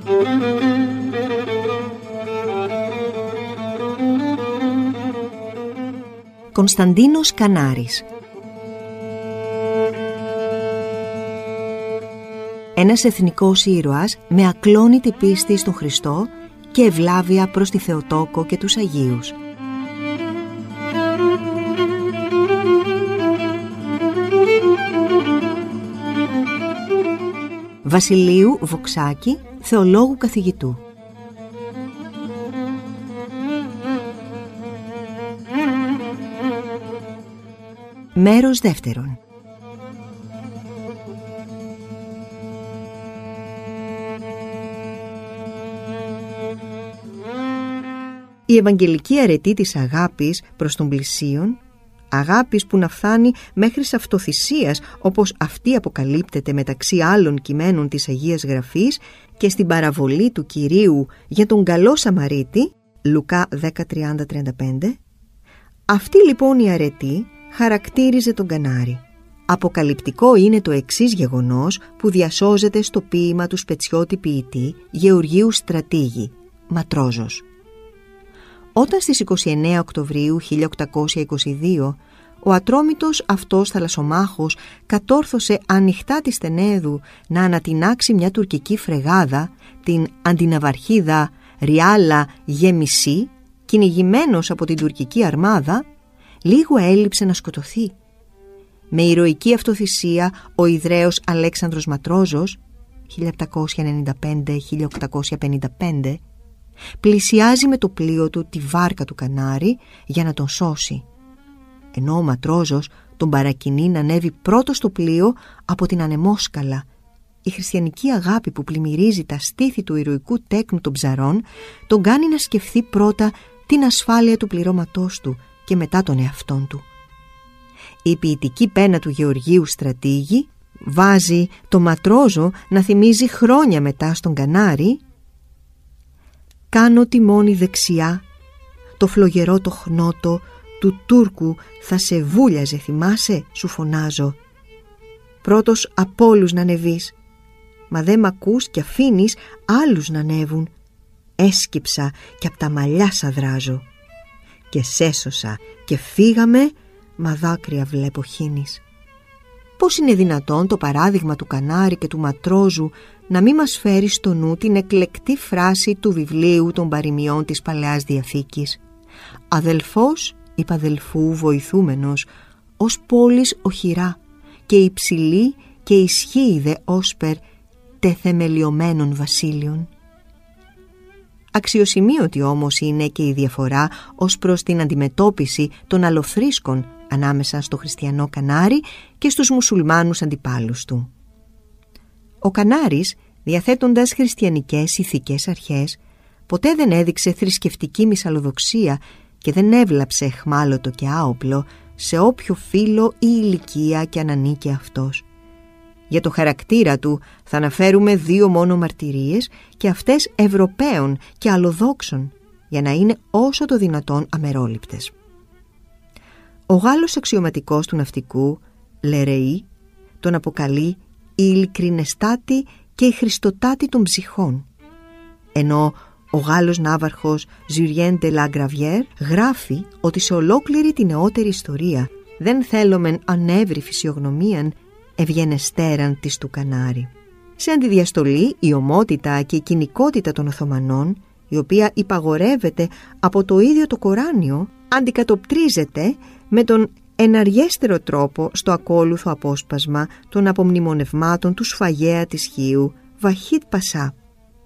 Κωνσταντίνος Κανάρης. Ένας εθνικός ήρωας με ακλόνητη πίστη στον Χριστό και ευλάβεια προς τη Θεοτόκο και τους Αγίους. Βασιλείου Βοξάκη, θεολόγου καθηγητού. Μέρος δεύτερον. Η ευαγγελική αρετή της αγάπης προς τον πλησίον, αγάπης που να φτάνει μέχρι σε αυτοθυσίας όπως αυτή αποκαλύπτεται μεταξύ άλλων κειμένων της Αγίας Γραφής και στην παραβολή του Κυρίου για τον καλό Σαμαρίτη, Λουκά 10:30-35, αυτή λοιπόν η αρετή χαρακτήριζε τον Κανάρη. Αποκαλυπτικό είναι το εξής γεγονός που διασώζεται στο ποίημα του σπετσιώτη ποιητή Γεωργίου Στρατήγη, Ματρόζος. Όταν στις 29 Οκτωβρίου 1822 ο ατρόμητος αυτός θαλασσομάχος κατόρθωσε ανοιχτά τη Στενέδου να ανατινάξει μια τουρκική φρεγάδα, την αντιναβαρχίδα Ριάλα Γεμισή, κυνηγημένος από την τουρκική αρμάδα, λίγο έλειψε να σκοτωθεί. Με ηρωική αυτοθυσία ο Ιδραίος Αλέξανδρος Ματρόζος 1795-1855 πλησιάζει με το πλοίο του τη βάρκα του Κανάρη για να τον σώσει, ενώ ο Ματρόζος τον παρακινεί να ανέβει πρώτο στο πλοίο από την ανεμόσκαλα. Η χριστιανική αγάπη που πλημμυρίζει τα στήθη του ηρωικού τέκνου των ψαρών τον κάνει να σκεφτεί πρώτα την ασφάλεια του πληρώματός του και μετά τον εαυτόν του. Η ποιητική πένα του Γεωργίου Στρατήγη βάζει το Ματρόζο να θυμίζει χρόνια μετά στον Κανάρη: «Κάνω τιμόνι δεξιά, το φλογερό το χνότο του Τούρκου θα σε βούλιαζε, θυμάσαι, σου φωνάζω. Πρώτος απ' όλους να ανεβείς, μα δε μ' ακούς κι αφήνεις άλλους να ανέβουν. Έσκυψα κι απ' τα μαλλιά σαδράζω. Και σέσωσα και φύγαμε, μα δάκρυα βλέπω χύνεις». Πώς είναι δυνατόν το παράδειγμα του Κανάρη και του Ματρόζου να μην μας φέρει στο νου την εκλεκτή φράση του βιβλίου των παροιμιών της Παλαιάς Διαθήκης: «Αδελφός υπαδελφού βοηθούμενος, ως πόλης οχυρά, και υψηλή και ισχύει δε όσπερ τεθεμελιωμένων βασίλειων». Αξιοσημείωτη όμως είναι και η διαφορά ως προς την αντιμετώπιση των αλλοθρήσκων ανάμεσα στο χριστιανό Κανάρη και στους μουσουλμάνους αντιπάλους του. Ο Κανάρης, διαθέτοντας χριστιανικές ηθικές αρχές, ποτέ δεν έδειξε θρησκευτική μυσαλλοδοξία και δεν έβλαψε αιχμάλωτο και άοπλο σε όποιο φύλο ή ηλικία και αν ανήκε αυτός. Για το χαρακτήρα του θα αναφέρουμε 2 μόνο μαρτυρίες, και αυτές Ευρωπαίων και αλλοδόξων, για να είναι όσο το δυνατόν αμερόληπτες. Ο Γάλλος αξιωματικός του ναυτικού, Λερεή, τον αποκαλεί η ειλικρινεστάτη και η χριστοτάτη των ψυχών, ενώ ο Γάλλος ναύαρχος Julien de la Gravière γράφει ότι σε ολόκληρη την νεότερη ιστορία δεν θέλομεν ανέβρι φυσιογνωμίαν ευγενεστέραν της του Κανάρη. Σε αντιδιαστολή, η ομότητα και η κοινικότητα των Οθωμανών, η οποία υπαγορεύεται από το ίδιο το Κοράνιο, αντικατοπτρίζεται με τον εναργέστερο τρόπο στο ακόλουθο απόσπασμα των απομνημονευμάτων του σφαγέα της Χίου Βαχίτ Πασά.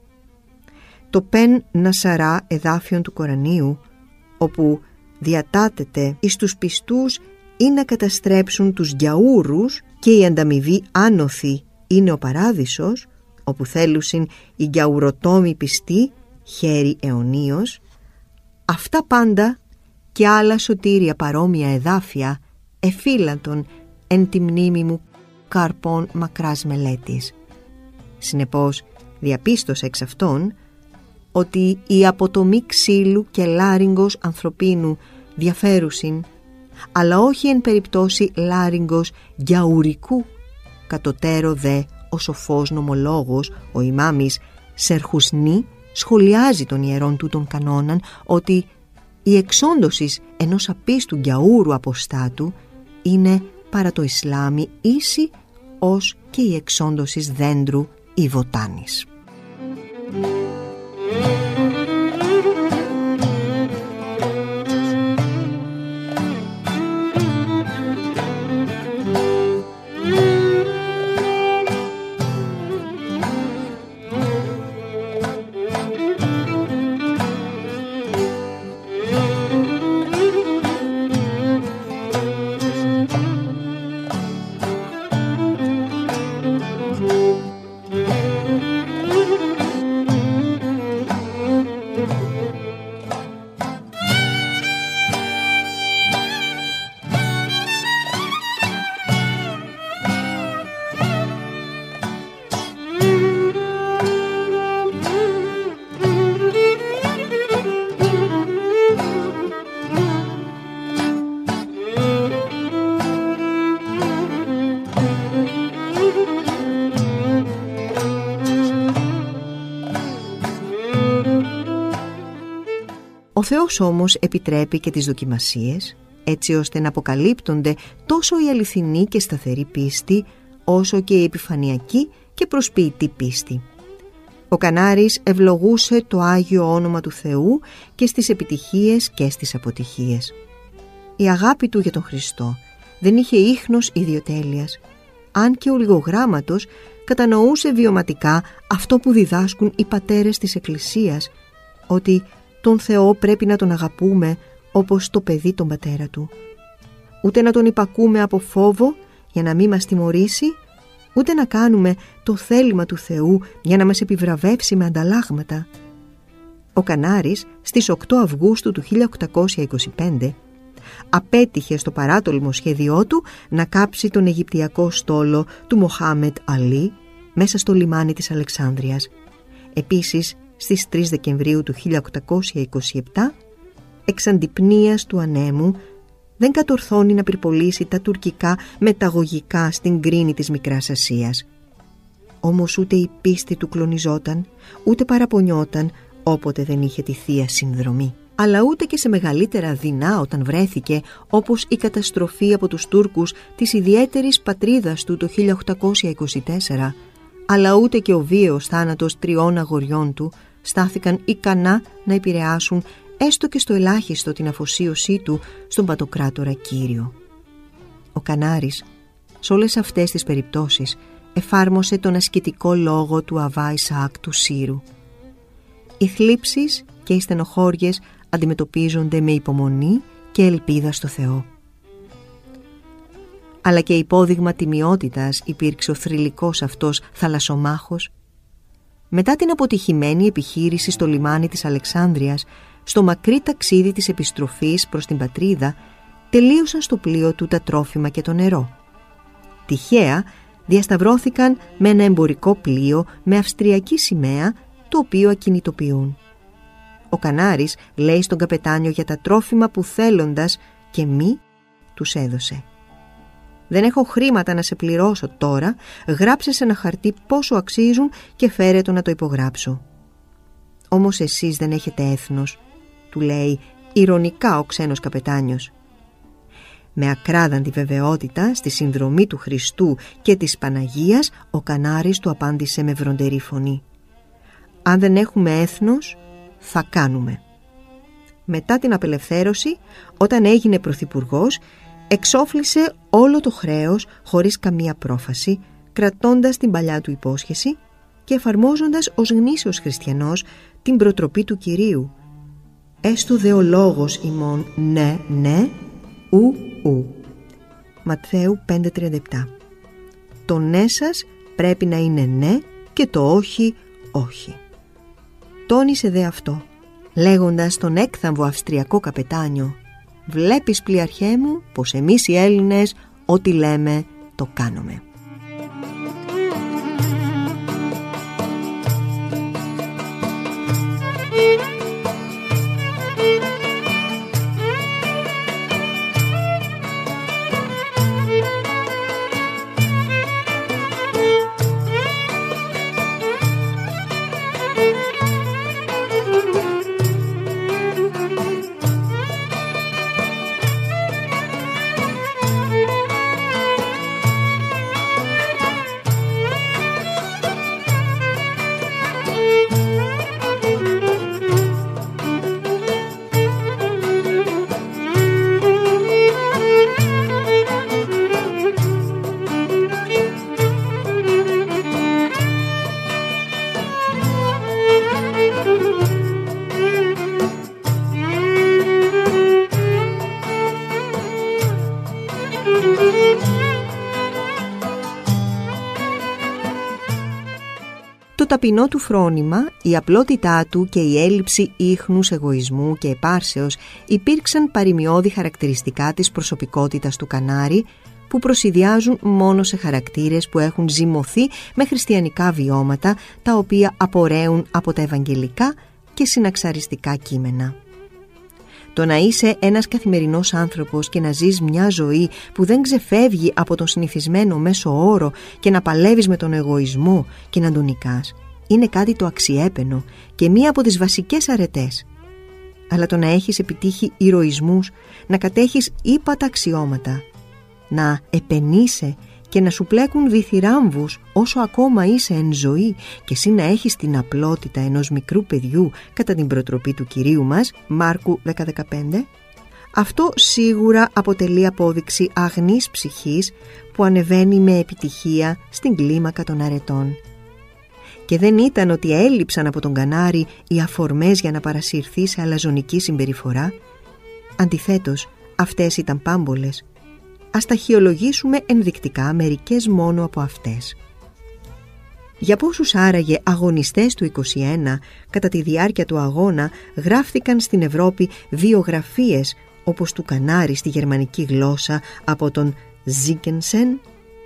Το Πεν Νασαρά εδάφιον του Κορανίου, όπου διατάτεται εις τους πιστούς ή να καταστρέψουν τους γιαούρους και η ανταμοιβή άνωθη είναι ο παράδεισος, όπου θέλουσιν οι γιαουρωτόμοι πιστοί χέρι αιωνίως. Αυτά πάντα και άλλα σωτήρια παρόμοια εδάφια εφύλαντον εν τη μνήμη μου καρπών μακράς μελέτης. Συνεπώς διαπίστωσα εξ αυτών ότι η αποτομή ξύλου και λάριγκος ανθρωπίνου διαφέρουσιν, αλλά όχι εν περιπτώσει λάριγκος γιαουρικού. Κατωτέρω δε ο σοφός νομολόγος, ο ημάμις Σερχουσνή σχολιάζει τον ιερόν τούτον κανόναν ότι η εξόντωσης ενός απίστου γιαούρου αποστάτου είναι παρά το Ισλάμι ίση ως και η εξόντωσης δέντρου ή βοτάνης. Ο Θεός όμως επιτρέπει και τις δοκιμασίες, έτσι ώστε να αποκαλύπτονται τόσο η αληθινή και σταθερή πίστη, όσο και η επιφανειακή και προσποιητή πίστη. Ο Κανάρης ευλογούσε το Άγιο Όνομα του Θεού και στις επιτυχίες και στις αποτυχίες. Η αγάπη του για τον Χριστό δεν είχε ίχνος ιδιοτέλειας, αν και ο λιγογράμματος κατανοούσε βιωματικά αυτό που διδάσκουν οι πατέρες της Εκκλησίας, ότι τον Θεό πρέπει να τον αγαπούμε όπως το παιδί τον πατέρα του. Ούτε να τον υπακούμε από φόβο για να μην μας τιμωρήσει, ούτε να κάνουμε το θέλημα του Θεού για να μας επιβραβεύσει με ανταλλάγματα. Ο Κανάρης στις 8 Αυγούστου του 1825 απέτυχε στο παράτολμο σχέδιό του να κάψει τον Αιγυπτιακό στόλο του Μοχάμετ Αλή μέσα στο λιμάνι της Αλεξάνδρειας. Επίσης, στις 3 Δεκεμβρίου του 1827, εξ αντιπνοίας του ανέμου, δεν κατορθώνει να πυρπολίσει τα τουρκικά μεταγωγικά στην κρίνη της Μικράς Ασίας. Όμως ούτε η πίστη του κλονιζόταν, ούτε παραπονιόταν όποτε δεν είχε τη Θεία Συνδρομή. Αλλά ούτε και σε μεγαλύτερα δεινά όταν βρέθηκε, όπως η καταστροφή από τους Τούρκους της ιδιαίτερης πατρίδας του το 1824, αλλά ούτε και ο βίαιος θάνατος 3 αγοριών του στάθηκαν ικανά να επηρεάσουν έστω και στο ελάχιστο την αφοσίωσή του στον πατοκράτορα Κύριο. Ο Κανάρης σε όλες αυτές τις περιπτώσεις εφάρμοσε τον ασκητικό λόγο του Αβά Ισαάκ του Σύρου. Οι θλίψεις και οι στενοχώριες αντιμετωπίζονται με υπομονή και ελπίδα στο Θεό. Αλλά και υπόδειγμα τιμιότητας υπήρξε ο θρυλικός αυτός θαλασσομάχος. Μετά την αποτυχημένη επιχείρηση στο λιμάνι της Αλεξάνδρειας, στο μακρύ ταξίδι της επιστροφής προς την πατρίδα, τελείωσαν στο πλοίο του τα τρόφιμα και το νερό. Τυχαία διασταυρώθηκαν με ένα εμπορικό πλοίο με αυστριακή σημαία, το οποίο ακινητοποιούν. Ο Κανάρης λέει στον καπετάνιο για τα τρόφιμα που θέλοντας και μη τους έδωσε. «Δεν έχω χρήματα να σε πληρώσω τώρα, γράψε σε ένα χαρτί πόσο αξίζουν και φέρε το να το υπογράψω». «Όμως εσείς δεν έχετε έθνος», του λέει ειρωνικά ο ξένος καπετάνιος. Με ακράδαντη βεβαιότητα στη συνδρομή του Χριστού και της Παναγίας, ο Κανάρης του απάντησε με βροντερή φωνή: «Αν δεν έχουμε έθνος, θα κάνουμε». Μετά την απελευθέρωση, όταν έγινε πρωθυπουργός, εξόφλησε όλο το χρέος χωρίς καμία πρόφαση, κρατώντας την παλιά του υπόσχεση και εφαρμόζοντας ως γνήσιος χριστιανός την προτροπή του Κυρίου: «Έστω δε ο λόγος ημών ναι, ναι, ου, ου». Ματθαίου 5:37. Το ναι σας πρέπει να είναι ναι και το όχι, όχι. Τόνισε δε αυτό, λέγοντας στον έκθαμβο αυστριακό καπετάνιο: «Βλέπεις, πλοιαρχέ μου, πως εμείς οι Έλληνες ό,τι λέμε το κάνουμε». ταπεινό του φρόνημα, η απλότητά του και η έλλειψη ίχνους εγωισμού και επάρσεως υπήρξαν παροιμιώδη χαρακτηριστικά της προσωπικότητας του Κανάρη, που προσηδιάζουν μόνο σε χαρακτήρες που έχουν ζυμωθεί με χριστιανικά βιώματα, τα οποία απορρέουν από τα ευαγγελικά και συναξαριστικά κείμενα. Το να είσαι ένας καθημερινός άνθρωπος και να ζεις μια ζωή που δεν ξεφεύγει από τον συνηθισμένο μέσο όρο και να παλεύεις με τον εγωισμό και να τον νικάς, είναι κάτι το αξιέπαινο και μία από τις βασικές αρετές. Αλλά το να έχεις επιτύχει ηρωισμούς, να κατέχεις ύπατα αξιώματα, να επενείσαι και να σου πλέκουν διθυράμβους όσο ακόμα είσαι εν ζωή και εσύ να έχεις την απλότητα ενός μικρού παιδιού κατά την προτροπή του Κυρίου μας, Μάρκου 10:15, αυτό σίγουρα αποτελεί απόδειξη αγνής ψυχής που ανεβαίνει με επιτυχία στην κλίμακα των αρετών. Και δεν ήταν ότι έλειψαν από τον Κανάρη οι αφορμές για να παρασυρθεί σε αλαζονική συμπεριφορά. Αντιθέτως, αυτές ήταν πάμπολες. Ας ταχυολογήσουμε ενδεικτικά μερικές μόνο από αυτές. Για πόσους άραγε αγωνιστές του 21 κατά τη διάρκεια του αγώνα γράφτηκαν στην Ευρώπη βιογραφίες όπως του Κανάρη στη γερμανική γλώσσα από τον Ζίγκενσεν?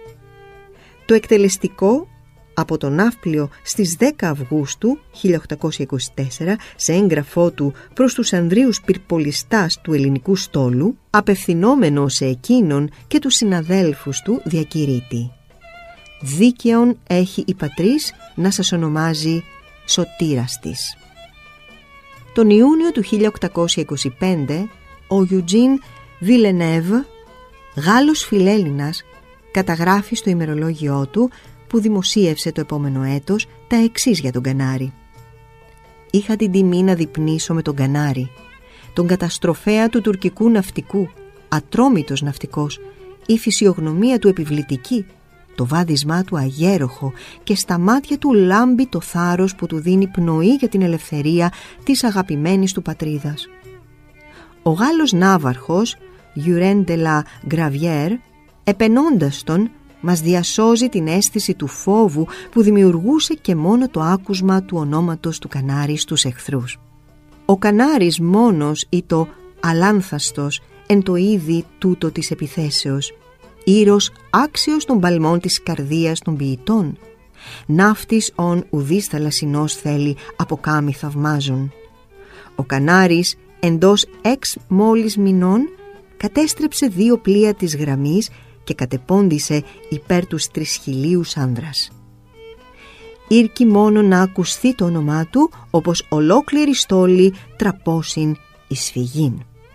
Το εκτελεστικό από τον Ναύπλιο στις 10 Αυγούστου 1824 σε έγγραφό του προς τους Ανδρίους Πυρπολιστάς του ελληνικού στόλου, απευθυνόμενο σε εκείνον και τους συναδέλφους του, διακηρύττει: «Δίκαιον έχει η πατρίς να σας ονομάζει σωτήρας της». Τον Ιούνιο του 1825 ο Ιουτζίν Βιλενέβ, Γάλλος φιλέλληνας, καταγράφει στο ημερολόγιό του, που δημοσίευσε το επόμενο έτος, τα εξής για τον Κανάρη: «Είχα την τιμή να διπνήσω με τον Κανάρη, τον καταστροφέα του τουρκικού ναυτικού, ατρόμητος ναυτικός, η φυσιογνωμία του επιβλητική, το βάδισμά του αγέροχο και στα μάτια του λάμπει το θάρρος που του δίνει πνοή για την ελευθερία της αγαπημένης του πατρίδας». Ο Γάλλος ναύαρχος Γιουρέν de la Gravière, επενώντας τον, μας διασώζει την αίσθηση του φόβου που δημιουργούσε και μόνο το άκουσμα του ονόματος του Κανάρη στους εχθρούς. Ο Κανάρης μόνος ή το αλάνθαστος εν το είδη τούτο της επιθέσεως, ήρος άξιος των παλμών της καρδίας των ποιητών, ναύτης ον ουδείς θαλασσινός θέλει αποκάμει θαυμάζων. Ο Κανάρης εντός 6 μόλις μηνών κατέστρεψε 2 πλοία της γραμμής και κατεπώντησε υπέρ τους 3.000 άνδρας. Ήρκει μόνο να ακουστεί το όνομά του, όπως ολόκληρη στόλη τραπώσιν εις φυγήν.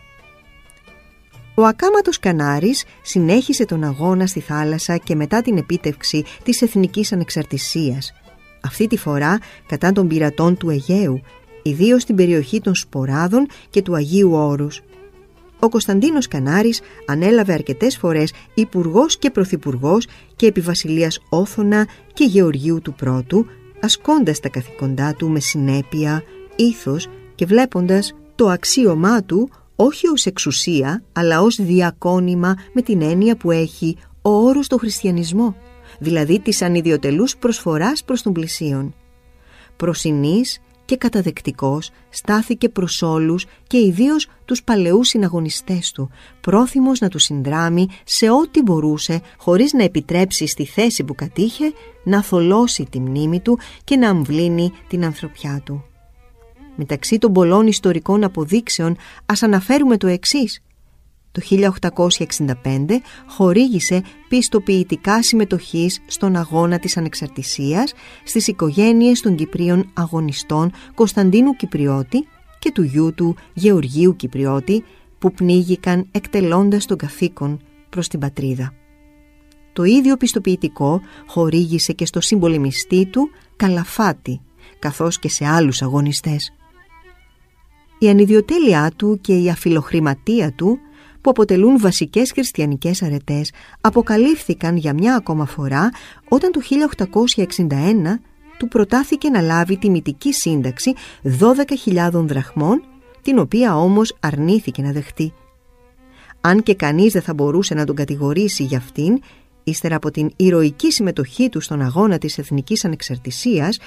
Ο ακάματος Κανάρης συνέχισε τον αγώνα στη θάλασσα και μετά την επίτευξη της εθνικής ανεξαρτησίας, αυτή τη φορά κατά των πειρατών του Αιγαίου, ιδίως στην περιοχή των Σποράδων και του Αγίου Όρους. Ο Κωνσταντίνος Κανάρης ανέλαβε αρκετές φορές υπουργός και πρωθυπουργός και επί βασιλείας Όθωνα και Γεωργίου του Πρώτου, ασκώντας τα καθηκοντά του με συνέπεια, ήθος και βλέποντας το αξίωμά του όχι ως εξουσία αλλά ως διακόνημα με την έννοια που έχει ο όρος στο χριστιανισμό, δηλαδή της ανιδιοτελούς προσφοράς προς τον πλησίον. Προσινής και καταδεκτικός στάθηκε προς όλους και ιδίως τους παλαιούς συναγωνιστές του, πρόθυμος να τους συνδράμει σε ό,τι μπορούσε, χωρίς να επιτρέψει στη θέση που κατήχε να θολώσει τη μνήμη του και να αμβλύνει την ανθρωπιά του. Μεταξύ των πολλών ιστορικών αποδείξεων ας αναφέρουμε το εξής. Το 1865 χορήγησε πιστοποιητικά συμμετοχής στον αγώνα της ανεξαρτησίας στις οικογένειες των Κυπρίων αγωνιστών Κωνσταντίνου Κυπριώτη και του γιού του Γεωργίου Κυπριώτη, που πνίγηκαν εκτελώντας τον καθήκον προς την πατρίδα. Το ίδιο πιστοποιητικό χορήγησε και στο συμπολεμιστή του Καλαφάτη, καθώς και σε άλλους αγωνιστές. Η ανιδιοτέλειά του και η αφιλοχρηματία του, που αποτελούν βασικές χριστιανικές αρετές, αποκαλύφθηκαν για μια ακόμα φορά όταν το 1861 του προτάθηκε να λάβει τιμητική σύνταξη 12.000 δραχμών, την οποία όμως αρνήθηκε να δεχτεί. Αν και κανείς δεν θα μπορούσε να τον κατηγορήσει για αυτήν, ύστερα από την ηρωική συμμετοχή του στον αγώνα της εθνικής ανεξαρτησίας,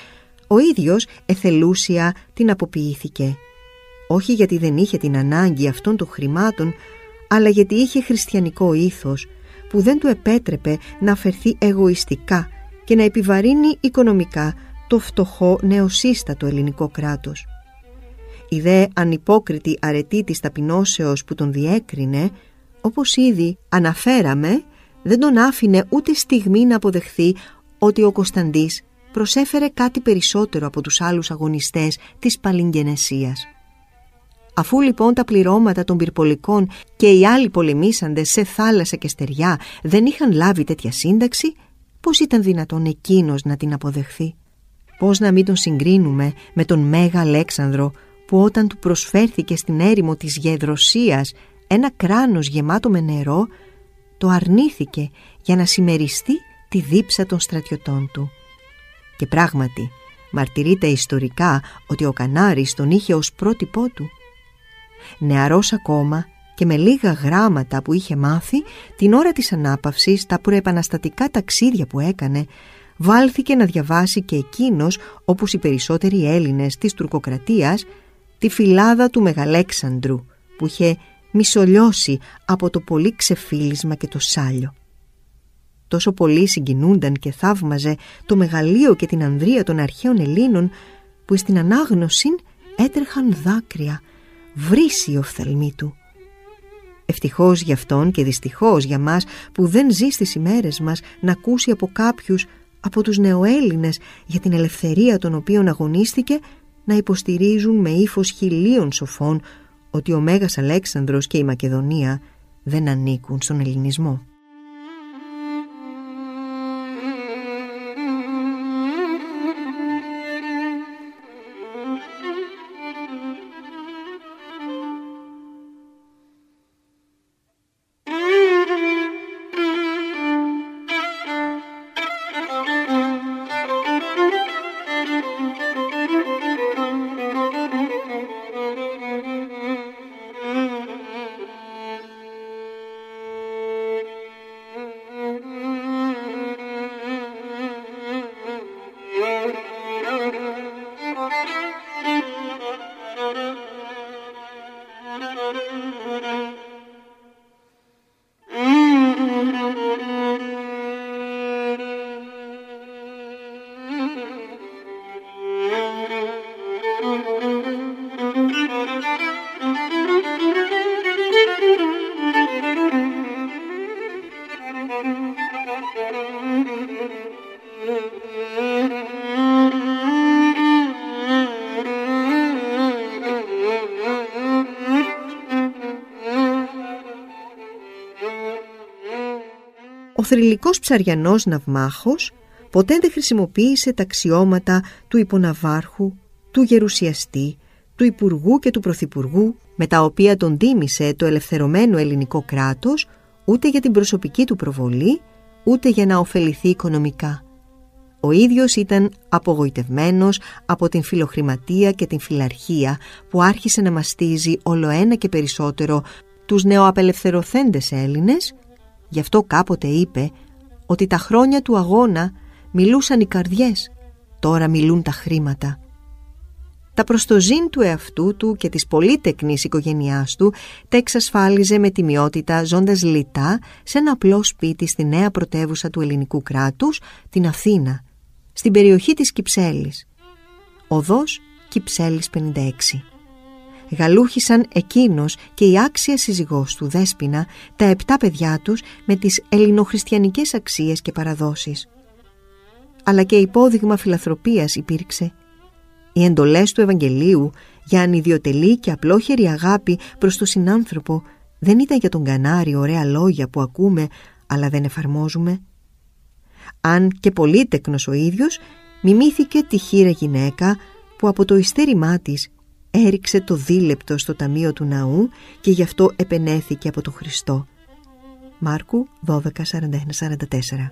Ο ίδιος εθελούσια την αποποιήθηκε, όχι γιατί δεν είχε την ανάγκη αυτών των χρημάτων, αλλά γιατί είχε χριστιανικό ήθος που δεν του επέτρεπε να φερθεί εγωιστικά και να επιβαρύνει οικονομικά το φτωχό νεοσύστατο ελληνικό κράτος. Η δε ανυπόκριτη αρετή της ταπεινώσεως που τον διέκρινε, όπως ήδη αναφέραμε, δεν τον άφηνε ούτε στιγμή να αποδεχθεί ότι ο Κωνσταντής προσέφερε κάτι περισσότερο από τους άλλους αγωνιστές της παλιγγενεσίας. Αφού λοιπόν τα πληρώματα των πυρπολικών και οι άλλοι πολεμήσαντες σε θάλασσα και στεριά δεν είχαν λάβει τέτοια σύνταξη, πώς ήταν δυνατόν εκείνος να την αποδεχθεί? Πώς να μην τον συγκρίνουμε με τον Μέγα Αλέξανδρο, που όταν του προσφέρθηκε στην έρημο της Γεδροσίας ένα κράνος γεμάτο με νερό, το αρνήθηκε για να συμμεριστεί τη δίψα των στρατιωτών του. Και πράγματι μαρτυρείται ιστορικά ότι ο Κανάρης τον είχε ως πρότυπό του. Νεαρός ακόμα και με λίγα γράμματα που είχε μάθει, την ώρα της ανάπαυσης, τα προεπαναστατικά ταξίδια που έκανε, βάλθηκε να διαβάσει και εκείνος, όπως οι περισσότεροι Έλληνες της τουρκοκρατίας, τη φυλάδα του Μεγαλέξανδρου, που είχε μισολιώσει από το πολύ ξεφύλισμα και το σάλιο. Τόσο πολύ συγκινούνταν και θαύμαζε το μεγαλείο και την ανδρεία των αρχαίων Ελλήνων, που στην ανάγνωση έτρεχαν δάκρυα, βρύσι η οφθαλμή του. Ευτυχώς για αυτόν και δυστυχώς για μας που δεν ζει στις ημέρες μας να ακούσει από κάποιους από τους νεοέλληνες για την ελευθερία των οποίων αγωνίστηκε να υποστηρίζουν με ύφος χιλίων σοφών ότι ο Μέγας Αλέξανδρος και η Μακεδονία δεν ανήκουν στον ελληνισμό. Ο θρυλικός ψαριανός ναυμάχος ποτέ δεν χρησιμοποίησε τα αξιώματα του υποναβάρχου, του γερουσιαστή, του υπουργού και του πρωθυπουργού, με τα οποία τον τίμησε το ελευθερωμένο ελληνικό κράτος, ούτε για την προσωπική του προβολή, ούτε για να ωφεληθεί οικονομικά. Ο ίδιος ήταν απογοητευμένος από την φιλοχρηματία και την φιλαρχία που άρχισε να μαστίζει ολοένα και περισσότερο τους νεοαπελευθερωθέντες Έλληνες. Γι' αυτό κάποτε είπε ότι τα χρόνια του αγώνα μιλούσαν οι καρδιές, τώρα μιλούν τα χρήματα. Τα προστοζήν του εαυτού του και της πολύτεκνης οικογένειάς του τα εξασφάλιζε με τιμιότητα ζώντας λιτά σε ένα απλό σπίτι στη νέα πρωτεύουσα του ελληνικού κράτους, την Αθήνα, στην περιοχή της Κυψέλης, οδός Κυψέλης 56. Γαλούχησαν εκείνος και η άξια σύζυγός του Δέσποινα τα 7 παιδιά τους με τις ελληνοχριστιανικές αξίες και παραδόσεις. Αλλά και υπόδειγμα φιλανθρωπίας υπήρξε. Οι εντολές του Ευαγγελίου για ανιδιοτελή και απλόχερη αγάπη προς τον συνάνθρωπο δεν ήταν για τον Κανάρη ωραία λόγια που ακούμε αλλά δεν εφαρμόζουμε. Αν και πολύτεκνος ο ίδιος, μιμήθηκε τη χήρα γυναίκα που από το ιστέρημά της έριξε το δίλεπτο στο ταμείο του ναού και γι' αυτό επενέθηκε από τον Χριστό. Μάρκου 12:41-44.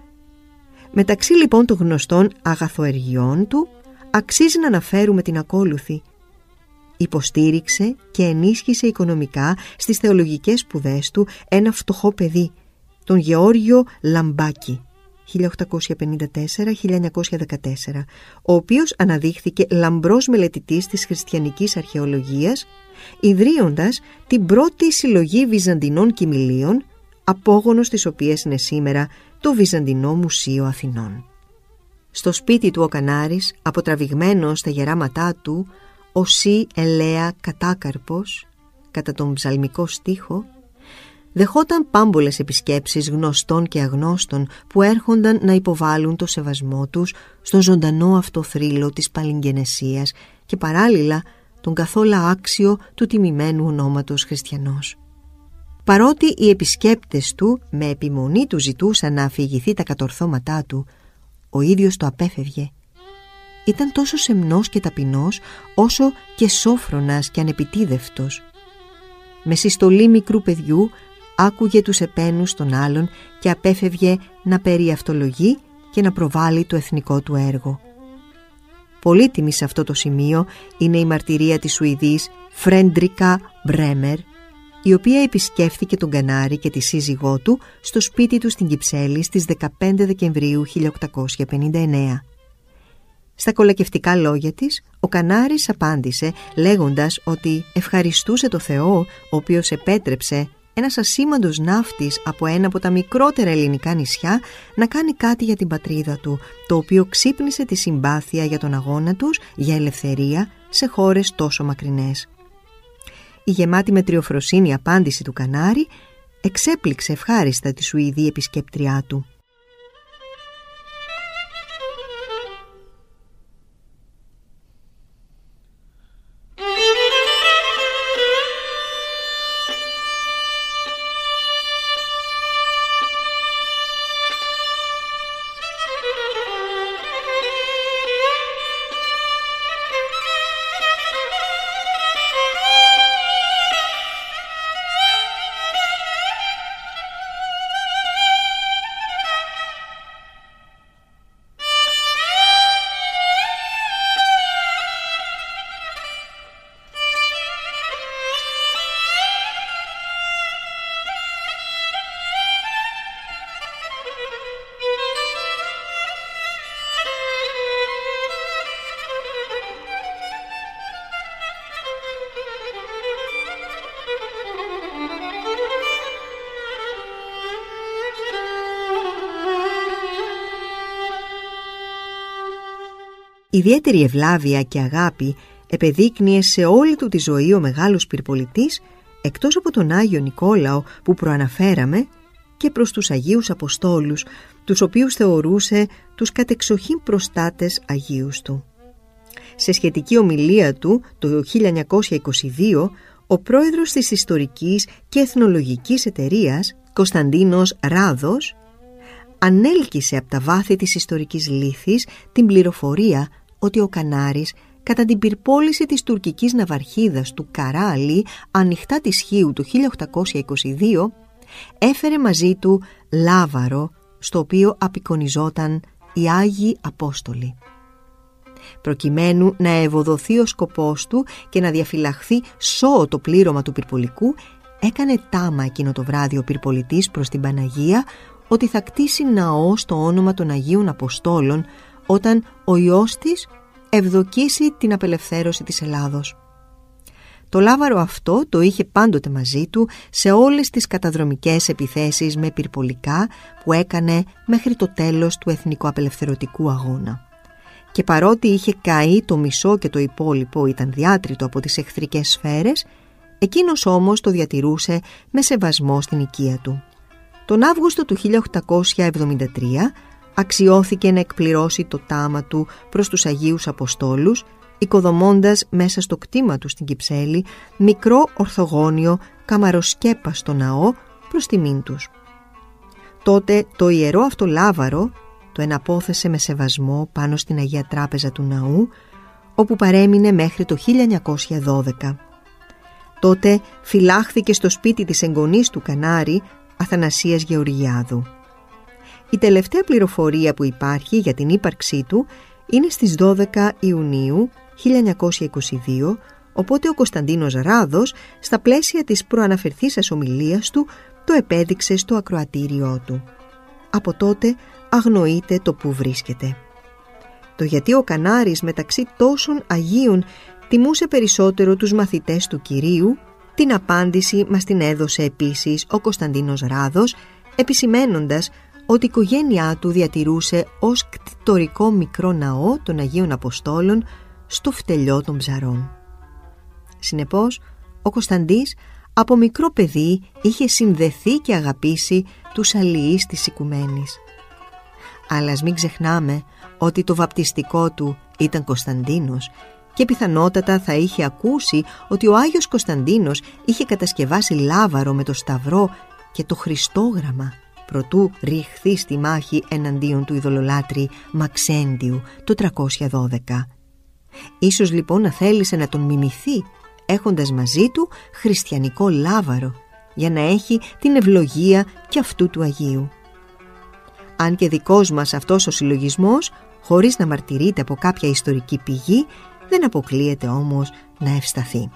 Μεταξύ λοιπόν των γνωστών αγαθοεργειών του αξίζει να αναφέρουμε την ακόλουθη. Υποστήριξε και ενίσχυσε οικονομικά στις θεολογικές σπουδές του ένα φτωχό παιδί, τον Γεώργιο Λαμπάκη, 1854-1914, ο οποίος αναδείχθηκε λαμπρός μελετητής της χριστιανικής αρχαιολογίας, ιδρύοντας την πρώτη συλλογή βυζαντινών κειμηλίων, απόγονος της οποίας είναι σήμερα το Βυζαντινό Μουσείο Αθηνών. Στο σπίτι του ο Κανάρης, αποτραβηγμένος στα γεράματά του, «Οσί ελέα κατάκαρπος», κατά τον ψαλμικό στίχο, δεχόταν πάμπολες επισκέψεις γνωστών και αγνώστων που έρχονταν να υποβάλουν το σεβασμό τους στον ζωντανό αυτό θρύλο της παλιγγενεσίας και παράλληλα τον καθόλου άξιο του τιμημένου ονόματος χριστιανός. Παρότι οι επισκέπτες του με επιμονή του ζητούσαν να αφηγηθεί τα κατορθώματά του, ο ίδιος το απέφευγε. Ήταν τόσο σεμνός και ταπεινός όσο και σόφρονας και ανεπιτίδευτος. Με συστολή μικρού παιδιού άκουγε τους επένους των άλλων και απέφευγε να περιαυτολογεί και να προβάλλει το εθνικό του έργο. Πολύτιμη σε αυτό το σημείο είναι η μαρτυρία της Σουηδής Φρέντρικα Μπρέμερ, η οποία επισκέφθηκε τον Κανάρη και τη σύζυγό του στο σπίτι του στην Κυψέλη στις 15 Δεκεμβρίου 1859. Στα κολακευτικά λόγια της, ο Κανάρης απάντησε λέγοντας ότι ευχαριστούσε το Θεό, ο οποίος επέτρεψε ένας ασήμαντος ναύτης από ένα από τα μικρότερα ελληνικά νησιά να κάνει κάτι για την πατρίδα του, το οποίο ξύπνησε τη συμπάθεια για τον αγώνα τους για ελευθερία σε χώρες τόσο μακρινές. Η γεμάτη με τριοφροσύνη απάντηση του Κανάρη εξέπληξε ευχάριστα τη Σουηδή επισκέπτριά του. Ιδιαίτερη ευλάβεια και αγάπη επεδείκνυε σε όλη του τη ζωή ο μεγάλος πυρπολιτής, εκτός από τον Άγιο Νικόλαο που προαναφέραμε, και προς τους Αγίους Αποστόλους, τους οποίους θεωρούσε τους κατεξοχήν προστάτες Αγίους του. Σε σχετική ομιλία του το 1922, ο πρόεδρος της Ιστορικής και Εθνολογικής Εταιρείας, Κωνσταντίνος Ράδος, ανέλκυσε από τα βάθη της ιστορικής λίθης την πληροφορία ότι ο Κανάρης κατά την πυρπόληση της τουρκικής ναυαρχίδας του Καράλη ανοιχτά της Χίου το 1822 έφερε μαζί του λάβαρο στο οποίο απεικονιζόταν οι Άγιοι Απόστολοι. Προκειμένου να ευοδοθεί ο σκοπός του και να διαφυλαχθεί σώο το πλήρωμα του πυρπολικού, έκανε τάμα εκείνο το βράδυ ο πυρπολιτής προς την Παναγία ότι θα κτίσει ναό στο όνομα των Αγίων Αποστόλων όταν ο Υιός της ευδοκίσει την απελευθέρωση της Ελλάδος. Το λάβαρο αυτό το είχε πάντοτε μαζί του σε όλες τις καταδρομικές επιθέσεις με πυρπολικά που έκανε μέχρι το τέλος του εθνικοαπελευθερωτικού αγώνα. Και παρότι είχε καεί το μισό και το υπόλοιπο ήταν διάτριτο από τις εχθρικές σφαίρες, εκείνος όμως το διατηρούσε με σεβασμό στην οικία του. Τον Αύγουστο του 1873 αξιώθηκε να εκπληρώσει το τάμα του προς τους Αγίους Αποστόλους, οικοδομώντας μέσα στο κτήμα του στην Κυψέλη μικρό ορθογώνιο καμαροσκέπαστο ναό προς τιμήν τους. Τότε το ιερό αυτό λάβαρο το εναπόθεσε με σεβασμό πάνω στην Αγία Τράπεζα του ναού, όπου παρέμεινε μέχρι το 1912. Τότε φυλάχθηκε στο σπίτι της εγγονής του Κανάρη, Αθανασίας Γεωργιάδου. Η τελευταία πληροφορία που υπάρχει για την ύπαρξή του είναι στις 12 Ιουνίου 1922, οπότε ο Κωνσταντίνος Ράδος, στα πλαίσια της προαναφερθήσας ομιλίας του, το επέδειξε στο ακροατήριό του. Από τότε αγνοείται το που βρίσκεται. Το γιατί ο Κανάρης μεταξύ τόσων Αγίων τιμούσε περισσότερο τους μαθητές του Κυρίου, την απάντηση μας την έδωσε επίσης ο Κωνσταντίνος Ράδος, επισημένοντας ότι η οικογένειά του διατηρούσε ως κτητορικό μικρό ναό των Αγίων Αποστόλων στο φτελιό των Ψαρών. Συνεπώς, ο Κωνσταντής από μικρό παιδί είχε συνδεθεί και αγαπήσει τους αλληλείς της οικουμένης. Αλλά ας μην ξεχνάμε ότι το βαπτιστικό του ήταν Κωνσταντίνος και πιθανότατα θα είχε ακούσει ότι ο Άγιος Κωνσταντίνος είχε κατασκευάσει λάβαρο με το σταυρό και το Χριστόγραμμα προτού ρηχθεί στη μάχη εναντίον του ειδωλολάτρη Μαξέντιου το 312. Ίσως λοιπόν να θέλησε να τον μιμηθεί έχοντας μαζί του χριστιανικό λάβαρο για να έχει την ευλογία και αυτού του Αγίου. Αν και δικός μας αυτός ο συλλογισμός, χωρίς να μαρτυρείται από κάποια ιστορική πηγή, δεν αποκλείεται όμως να ευσταθεί.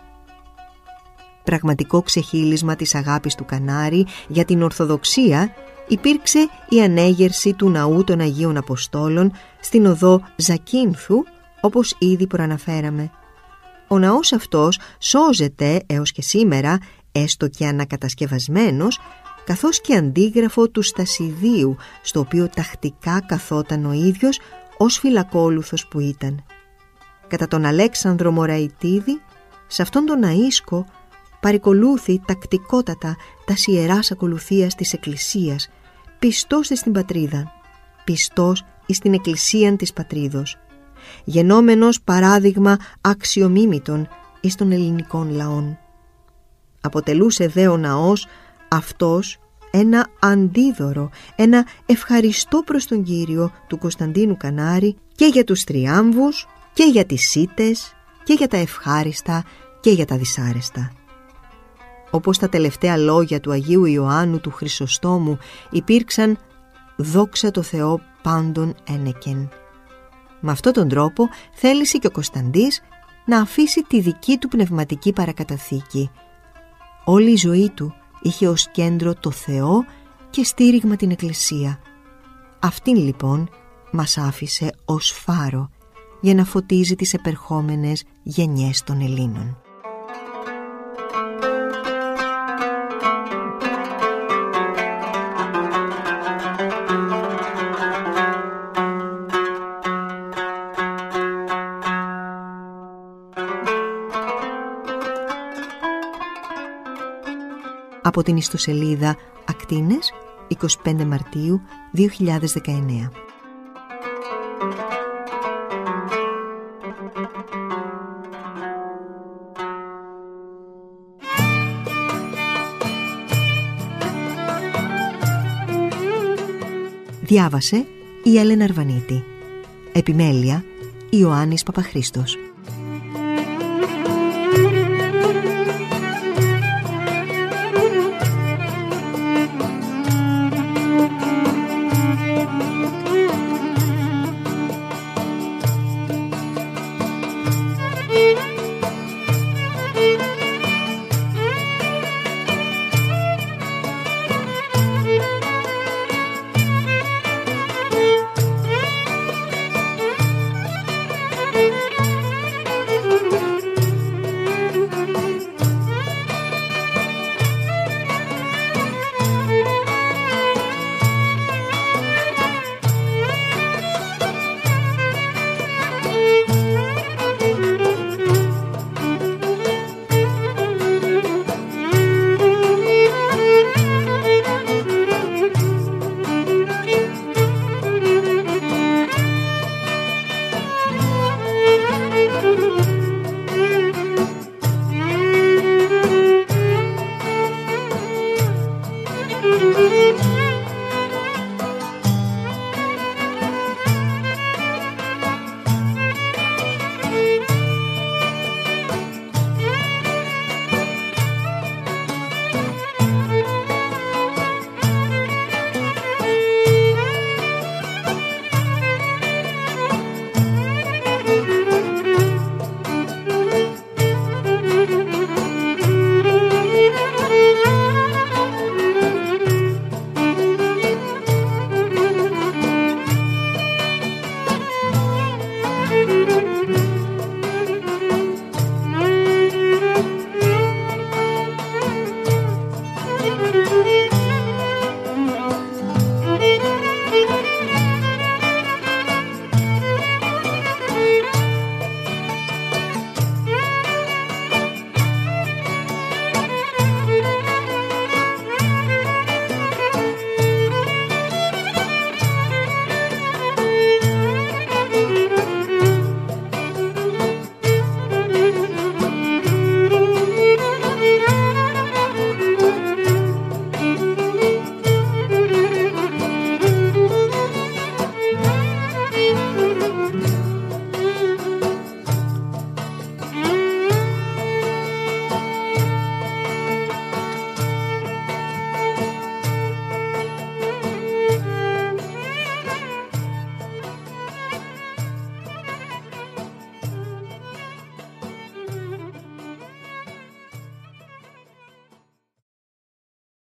Πραγματικό ξεχύλισμα της αγάπης του Κανάρη για την Ορθοδοξία υπήρξε η ανέγερση του Ναού των Αγίων Αποστόλων στην οδό Ζακίνθου, όπως ήδη προαναφέραμε. Ο ναός αυτός σώζεται έως και σήμερα, έστω και ανακατασκευασμένος, καθώς και αντίγραφο του Στασιδίου, στο οποίο τακτικά καθόταν ο ίδιος ως φυλακόλουθος που ήταν. Κατά τον Αλέξανδρο Μωραϊτίδη, σε αυτόν τον ναΐσκο παρικολούθη τακτικότατα τας ιεράς ακολουθίας της Εκκλησίας, πιστός εις την πατρίδα, πιστός εις την Εκκλησίαν της πατρίδος, γενόμενος παράδειγμα αξιομίμητον εις των ελληνικών λαών. Αποτελούσε δε ο ναός αυτός ένα αντίδωρο, ένα ευχαριστώ προς τον Κύριο του Κωνσταντίνου Κανάρη και για τους τριάμβους και για τις σίτες και για τα ευχάριστα και για τα δυσάρεστα. Όπως τα τελευταία λόγια του Αγίου Ιωάννου του Χρυσοστόμου υπήρξαν «Δόξα τω Θεώ πάντων ένεκεν». Με αυτόν τον τρόπο θέλησε και ο Κωνσταντής να αφήσει τη δική του πνευματική παρακαταθήκη. Όλη η ζωή του είχε ως κέντρο το Θεό και στήριγμα την Εκκλησία. Αυτήν λοιπόν μας άφησε ως φάρο για να φωτίζει τις επερχόμενες γενιές των Ελλήνων. Από την ιστοσελίδα Ακτίνες, 25 Μαρτίου 2019. Διάβασε η Έλενα Αρβανίτη. Επιμέλεια Ιωάννης Παπαχρήστος.